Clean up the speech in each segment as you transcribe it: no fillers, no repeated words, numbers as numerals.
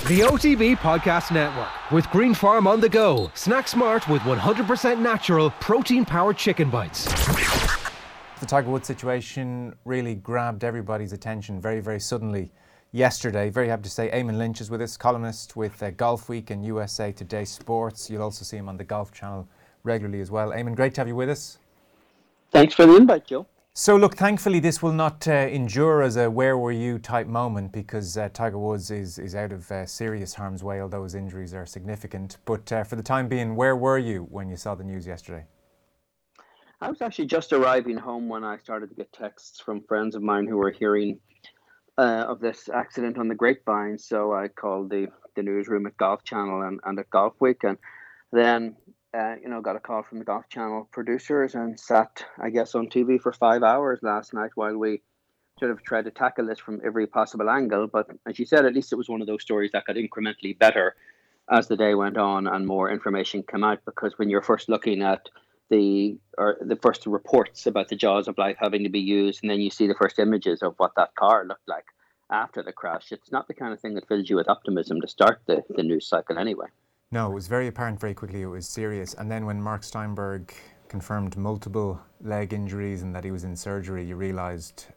The OTB Podcast Network with Green Farm on the go. Snack smart with 100% natural protein-powered chicken bites. The Tiger Woods situation really grabbed everybody's attention very, very suddenly yesterday. Very happy to say Eamon Lynch is with us, columnist with Golf Week and USA Today Sports. You'll also see him on the Golf Channel regularly as well. Eamon, great to have you with us. Thanks for the invite, Joe. So look, thankfully this will not endure as a where were you type moment, because Tiger Woods is out of serious harm's way, although his injuries are significant. But for the time being, where were you when you saw the news yesterday? I was actually just arriving home when I started to get texts from friends of mine who were hearing of this accident on the grapevine. So I called the newsroom at Golf Channel and at Golf Week, and then got a call from the Golf Channel producers and sat, I guess, on TV for 5 hours last night while we sort of tried to tackle this from every possible angle. But as you said, at least it was one of those stories that got incrementally better as the day went on and more information came out, because when you're first looking at the first reports about the jaws of life having to be used, and then you see the first images of what that car looked like after the crash, it's not the kind of thing that fills you with optimism to start the news cycle anyway. No, it was very apparent very quickly it was serious. And then when Mark Steinberg confirmed multiple leg injuries and that he was in surgery, you realised,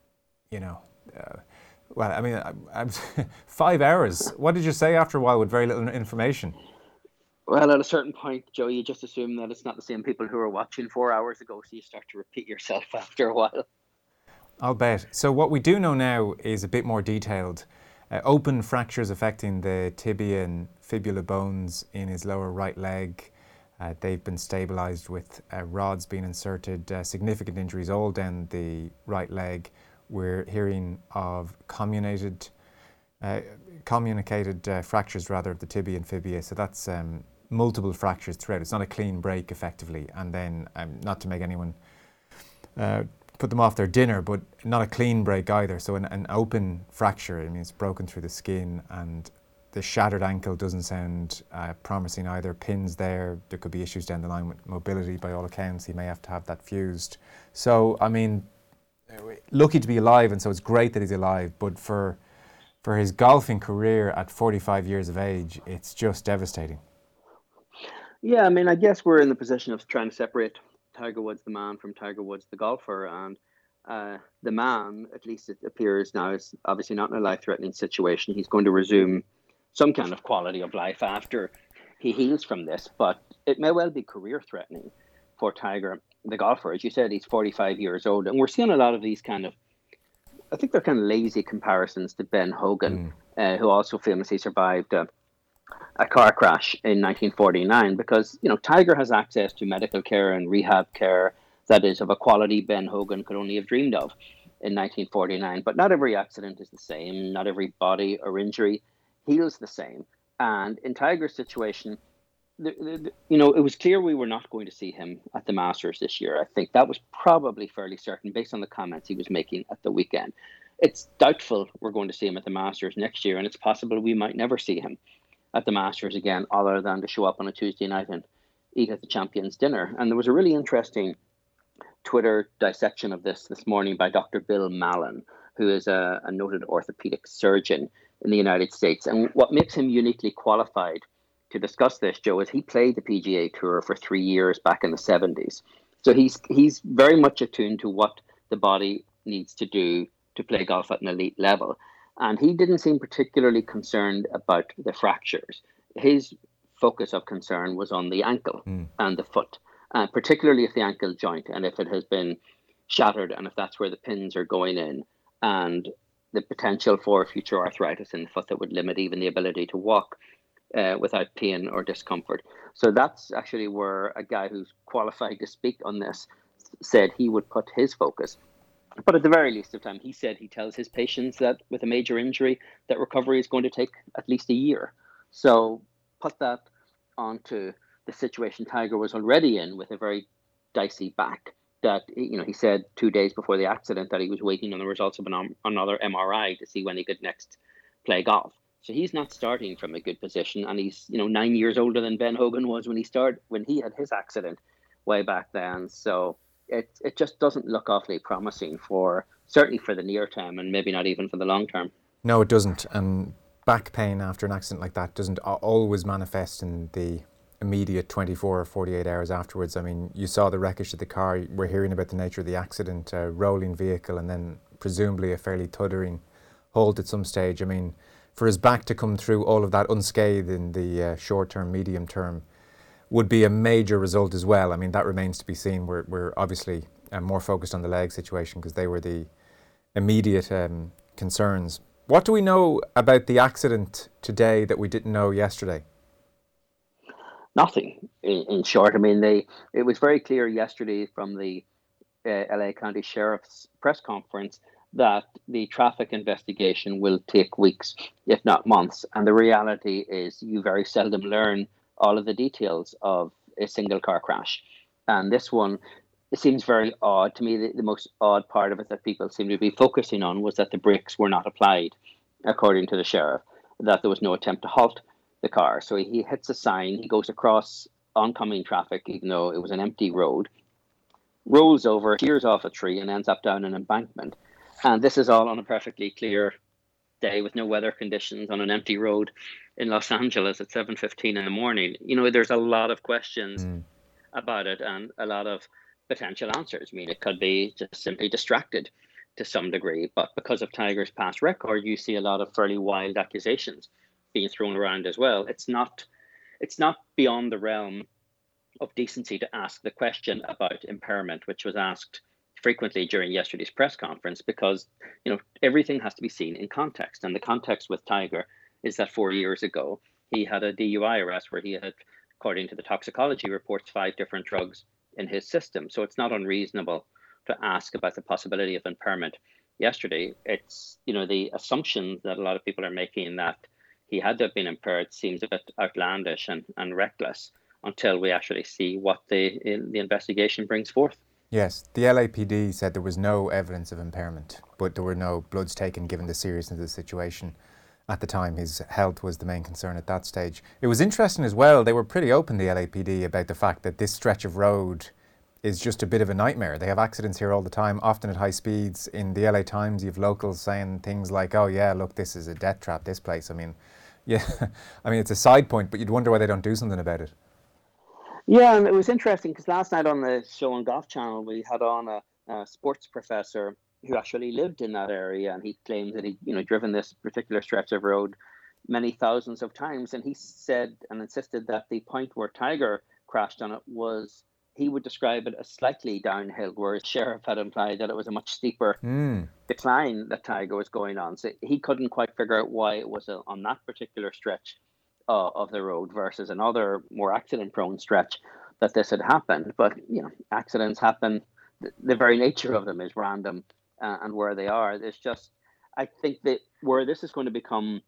I'm 5 hours. What did you say after a while with very little information? Well, at a certain point, Joe, you just assume that it's not the same people who were watching 4 hours ago, so you start to repeat yourself after a while. I'll bet. So what we do know now is a bit more detailed. Open fractures affecting the tibia and fibula bones in his lower right leg. They've been stabilised with rods being inserted. Significant injuries all down the right leg. We're hearing of communicated fractures rather of the tibia and fibula. So that's multiple fractures throughout. It's not a clean break effectively. And then not to make anyone put them off their dinner, but not a clean break either. So an open fracture, I mean, it's broken through the skin, and the shattered ankle doesn't sound promising either. Pins there could be issues down the line with mobility by all accounts. He may have to have that fused. So, I mean, lucky to be alive, and so it's great that he's alive, but for his golfing career at 45 years of age, it's just devastating. Yeah, I mean, I guess we're in the position of trying to separate Tiger Woods, the man, from Tiger Woods, the golfer. And the man, at least it appears now, is obviously not in a life-threatening situation. He's going to resume some kind of quality of life after he heals from this, but it may well be career-threatening for Tiger, the golfer. As you said, he's 45 years old, and we're seeing a lot of these I think they're kind of lazy comparisons to Ben Hogan, who also famously survived a car crash in 1949, because Tiger has access to medical care and rehab care that is of a quality Ben Hogan could only have dreamed of in 1949. But not every accident is the same. Not every body or injury heals the same. And in Tiger's situation, it was clear we were not going to see him at the Masters this year. I think that was probably fairly certain based on the comments he was making at the weekend. It's doubtful we're going to see him at the Masters next year, and it's possible we might never see him at the Masters again, other than to show up on a Tuesday night and eat at the Champions Dinner. And there was a really interesting Twitter dissection of this morning by Dr. Bill Mallon, who is a noted orthopedic surgeon in the United States. And what makes him uniquely qualified to discuss this, Joe, is he played the PGA Tour for 3 years back in the 70s. So he's very much attuned to what the body needs to do to play golf at an elite level. And he didn't seem particularly concerned about the fractures. His focus of concern was on the ankle and the foot, particularly if the ankle joint and if it has been shattered and if that's where the pins are going in, and the potential for future arthritis in the foot that would limit even the ability to walk without pain or discomfort. So that's actually where a guy who's qualified to speak on this said he would put his focus. But at the very least of time, he said he tells his patients that with a major injury, that recovery is going to take at least a year. So put that onto the situation Tiger was already in with a very dicey back, that he said 2 days before the accident that he was waiting on the results of another MRI to see when he could next play golf. So he's not starting from a good position, and he's 9 years older than Ben Hogan was when he had his accident way back then. So it just doesn't look awfully promising certainly for the near term, and maybe not even for the long term. No, it doesn't. And back pain after an accident like that doesn't always manifest in the immediate 24 or 48 hours afterwards. I mean, you saw the wreckage of the car. We're hearing about the nature of the accident, a rolling vehicle, and then presumably a fairly tuttering halt at some stage. I mean, for his back to come through all of that unscathed in the short term, medium term would be a major result as well. I mean, that remains to be seen. We're obviously more focused on the leg situation because they were the immediate concerns. What do we know about the accident today that we didn't know yesterday? Nothing, in short. I mean, it was very clear yesterday from the LA County Sheriff's press conference that the traffic investigation will take weeks, if not months. And the reality is you very seldom learn all of the details of a single car crash. And this one, it seems very odd to me. The most odd part of it that people seem to be focusing on was that the brakes were not applied, according to the sheriff, that there was no attempt to halt the car. So he hits a sign, he goes across oncoming traffic, even though it was an empty road, rolls over, shears off a tree, and ends up down an embankment. And this is all on a perfectly clear day with no weather conditions on an empty road in Los Angeles at 7:15 in the morning. You know, there's a lot of questions about it and a lot of potential answers. I mean, it could be just simply distracted to some degree, but because of Tiger's past record, you see a lot of fairly wild accusations being thrown around as well. It's not beyond the realm of decency to ask the question about impairment, which was asked frequently during yesterday's press conference, because everything has to be seen in context. And the context with Tiger is that 4 years ago he had a DUI arrest where he had, according to the toxicology reports, 5 different drugs in his system. So it's not unreasonable to ask about the possibility of impairment. Yesterday, it's the assumption that a lot of people are making that he had to have been impaired seems a bit outlandish and reckless until we actually see what the investigation brings forth. Yes, the LAPD said there was no evidence of impairment, but there were no bloods taken given the seriousness of the situation at the time. His health was the main concern at that stage. It was interesting as well, they were pretty open, the LAPD, about the fact that this stretch of road is just a bit of a nightmare. They have accidents here all the time, often at high speeds. In the LA Times, you have locals saying things like, oh yeah, look, this is a death trap, this place. I mean, yeah, I mean, it's a side point, but you'd wonder why they don't do something about it. Yeah, and it was interesting because last night on the show on Golf Channel, we had on a sports professor who actually lived in that area, and he claimed that he'd driven this particular stretch of road many thousands of times. And he said and insisted that the point where Tiger crashed on it was, he would describe it as slightly downhill, whereas Sheriff had implied that it was a much steeper decline that Tiger was going on. So he couldn't quite figure out why it was on that particular stretch of the road versus another more accident-prone stretch that this had happened. But accidents happen. The very nature of them is random, and where they are, it's just, I think that where this is going to become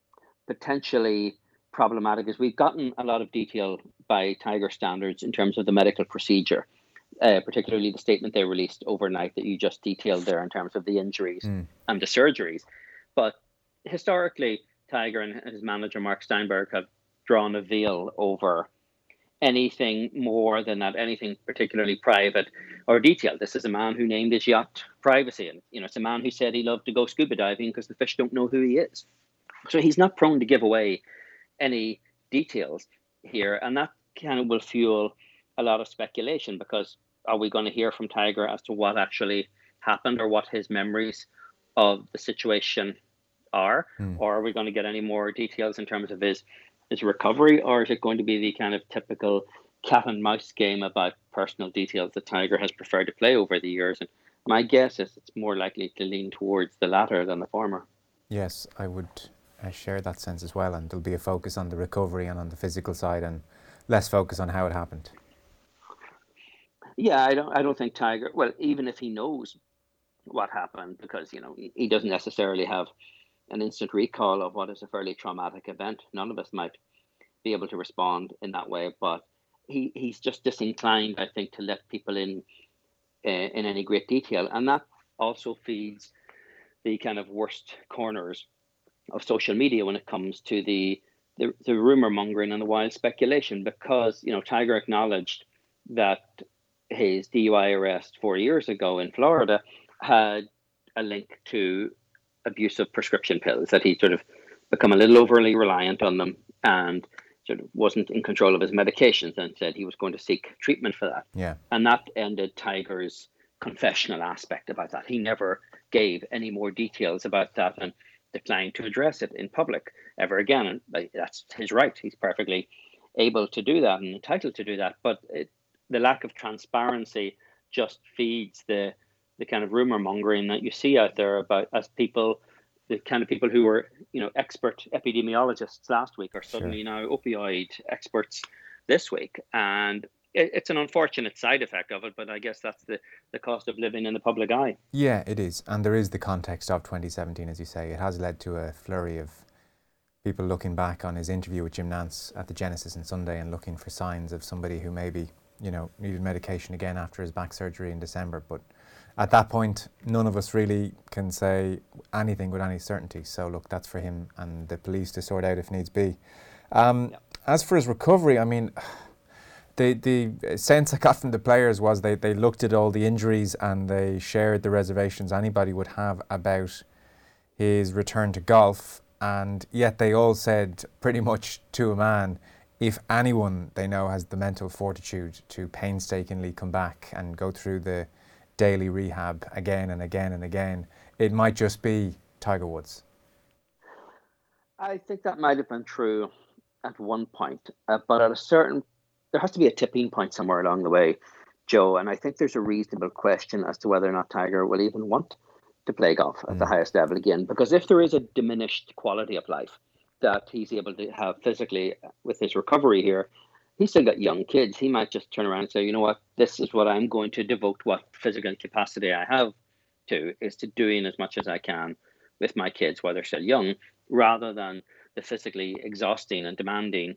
potentially problematic is we've gotten a lot of detail by Tiger standards in terms of the medical procedure, particularly the statement they released overnight that you just detailed there in terms of the injuries and the surgeries. But historically, Tiger and his manager, Mark Steinberg, have drawn a veil over anything more than that, anything particularly private or detailed. This is a man who named his yacht Privacy. And, it's a man who said he loved to go scuba diving because the fish don't know who he is. So he's not prone to give away any details here. And that kind of will fuel a lot of speculation, because are we going to hear from Tiger as to what actually happened or what his memories of the situation are, or are we going to get any more details in terms of his recovery, or is it going to be the kind of typical cat and mouse game about personal details that Tiger has preferred to play over the years? And my guess is it's more likely to lean towards the latter than the former. Yes, I would share that sense as well, and there'll be a focus on the recovery and on the physical side and less focus on how it happened. Yeah, I don't think Tiger, well, even if he knows what happened, because he doesn't necessarily have an instant recall of what is a fairly traumatic event. None of us might be able to respond in that way, but he's just disinclined, I think, to let people in any great detail. And that also feeds the kind of worst corners of social media when it comes to the rumor mongering and the wild speculation, because Tiger acknowledged that his DUI arrest 4 years ago in Florida had a link to abuse of prescription pills, that he sort of become a little overly reliant on them and sort of wasn't in control of his medications, and said he was going to seek treatment for that. Yeah. And that ended Tiger's confessional aspect about that. He never gave any more details about that and declined to address it in public ever again. And that's his right. He's perfectly able to do that and entitled to do that. But the lack of transparency just feeds the kind of rumor mongering that you see out there about, as people, the kind of people who were, expert epidemiologists last week are suddenly now opioid experts this week. And it's an unfortunate side effect of it, but I guess that's the cost of living in the public eye. Yeah, it is. And there is the context of 2017, as you say. It has led to a flurry of people looking back on his interview with Jim Nantz at the Genesis on Sunday and looking for signs of somebody who maybe, needed medication again after his back surgery in December. But at that point, none of us really can say anything with any certainty. So look, that's for him and the police to sort out if needs be. As for his recovery, I mean, the sense I got from the players was they looked at all the injuries and they shared the reservations anybody would have about his return to golf. And yet they all said pretty much to a man, if anyone they know has the mental fortitude to painstakingly come back and go through the daily rehab again and again and again, it might just be Tiger Woods. I think that might have been true at one point, but there has to be a tipping point somewhere along the way, Joe, and I think there's a reasonable question as to whether or not Tiger will even want to play golf at the highest level again, because if there is a diminished quality of life that he's able to have physically with his recovery here, he's still got young kids. He might just turn around and say, you know what, this is what I'm going to devote what physical capacity I have to, is to doing as much as I can with my kids while they're still young, rather than the physically exhausting and demanding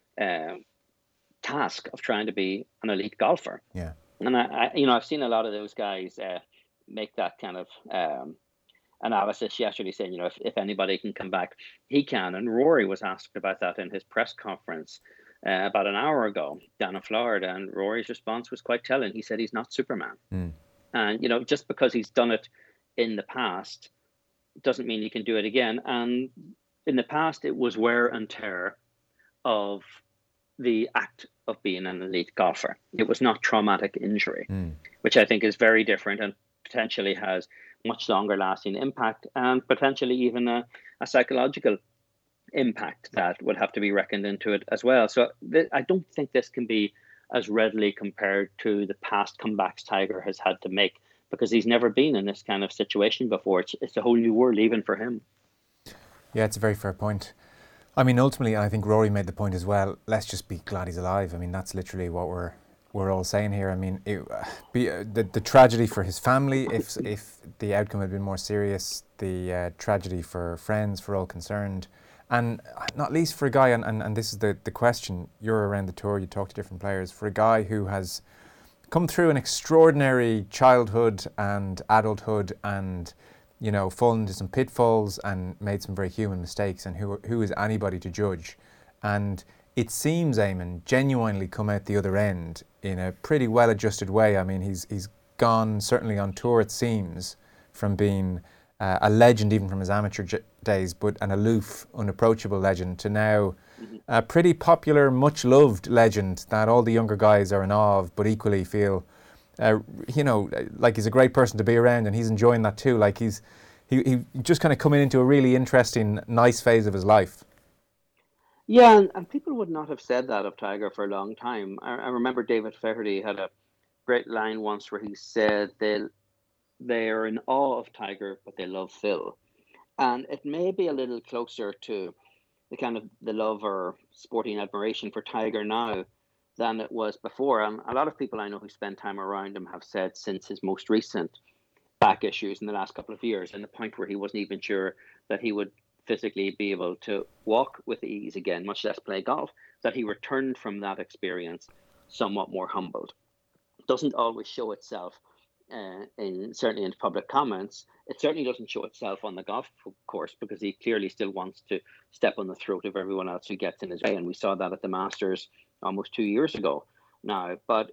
task of trying to be an elite golfer. Yeah. And I've seen a lot of those guys make that kind of analysis yesterday, saying, if anybody can come back, he can. And Rory was asked about that in his press conference about an hour ago down in Florida, and Rory's response was quite telling. He said he's not Superman. And just because he's done it in the past doesn't mean he can do it again. And in the past, it was wear and tear of the act of being an elite golfer. It was not traumatic injury, which I think is very different and potentially has much longer lasting impact, and potentially even a psychological impact that would have to be reckoned into it as well. So I don't think this can be as readily compared to the past comebacks Tiger has had to make, because he's never been in this kind of situation before. It's a whole new world even for him. Yeah, it's a very fair point. I mean, ultimately, I think Rory made the point as well, let's just be glad he's alive. I mean, that's literally what we're all saying here. I mean, the tragedy for his family, if the outcome had been more serious, the tragedy for friends, for all concerned, and not least for a guy, and this is the question, you're around the tour, you talk to different players, for a guy who has come through an extraordinary childhood and adulthood and, fallen into some pitfalls and made some very human mistakes, and who is anybody to judge? And it seems Eamon genuinely come out the other end in a pretty well-adjusted way. I mean, he's gone, certainly on tour it seems, from being a legend even from his amateur days, but an aloof, unapproachable legend, to now a pretty popular, much-loved legend that all the younger guys are in awe of, but equally feel, like he's a great person to be around, and he's enjoying that too. Like he just kind of coming into a really interesting, nice phase of his life. Yeah, and people would not have said that of Tiger for a long time. I remember David Flaherty had a great line once where he said they are in awe of Tiger, but they love Phil. And it may be a little closer to the kind of the love or sporting admiration for Tiger now than it was before. And a lot of people I know who spend time around him have said since his most recent back issues in the last couple of years, and the point where he wasn't even sure that he would physically be able to walk with ease again, much less play golf, that he returned from that experience somewhat more humbled. It doesn't always show itself certainly in public comments. It certainly doesn't show itself on the golf course, because he clearly still wants to step on the throat of everyone else who gets in his way, and we saw that at the Masters almost 2 years ago now. But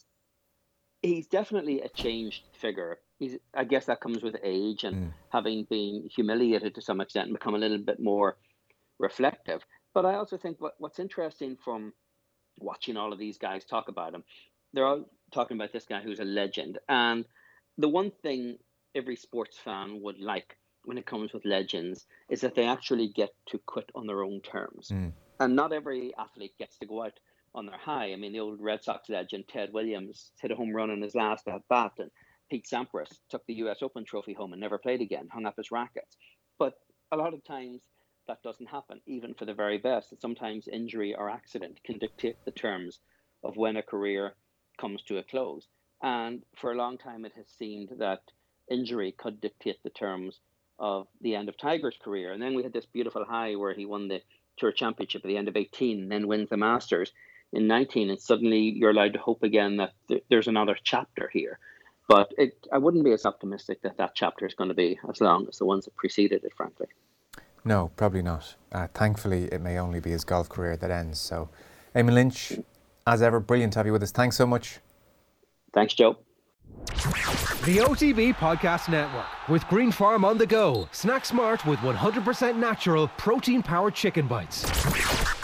he's definitely a changed figure. I guess that comes with age and having been humiliated to some extent and become a little bit more reflective. But I also think what's interesting from watching all of these guys talk about him, they're all talking about this guy who's a legend. And the one thing every sports fan would like when it comes with legends is that they actually get to quit on their own terms. And not every athlete gets to go out on their high. I mean, the old Red Sox legend Ted Williams hit a home run in his last at bat, and Pete Sampras took the US Open trophy home and never played again, hung up his rackets. But a lot of times that doesn't happen, even for the very best. Sometimes injury or accident can dictate the terms of when a career comes to a close. And for a long time, it has seemed that injury could dictate the terms of the end of Tiger's career. And then we had this beautiful high where he won the Tour Championship at the end of 18, and then wins the Masters in 19. And suddenly you're allowed to hope again that there's another chapter here. But I wouldn't be as optimistic that chapter is going to be as long as the ones that preceded it, frankly. No, probably not. Thankfully, it may only be his golf career that ends. So, Eamon Lynch, as ever, brilliant to have you with us. Thanks so much. Thanks, Joe. The OTB Podcast Network with Green Farm on the go. Snack smart with 100% natural protein-powered chicken bites.